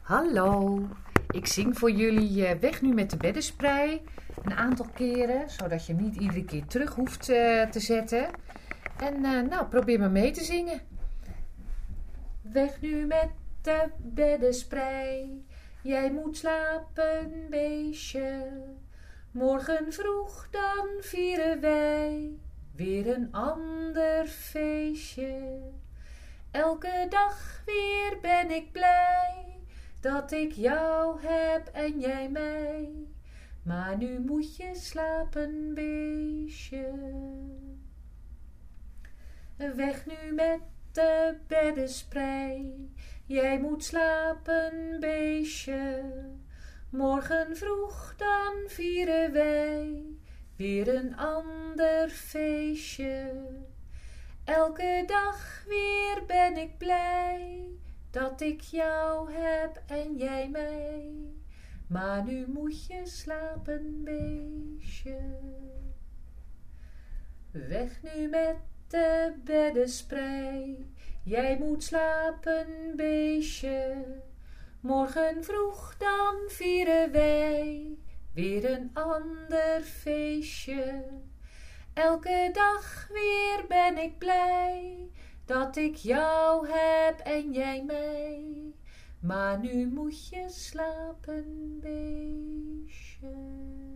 Hallo, ik zing voor jullie Weg nu met de beddenspray een aantal keren, zodat je hem niet iedere keer terug hoeft te zetten. En probeer maar mee te zingen. Weg nu met de beddenspray, jij moet slapen, beestje. Morgen vroeg dan vieren wij weer een ander feestje. Elke dag weer ben ik blij dat ik jou heb en jij mij. Maar nu moet je slapen, beestje. Weg nu met de beddenspray, jij moet slapen, beestje. Morgen vroeg dan vieren wij weer een ander feestje. Elke dag weer ben ik blij dat ik jou heb en jij mij. Maar nu moet je slapen, beestje. Weg nu met de beddenspray, jij moet slapen, beestje. Morgen vroeg dan vieren wij weer een ander feestje. Elke dag weer ben ik blij dat ik jou heb en jij mij. Maar nu moet je slapen, beestje.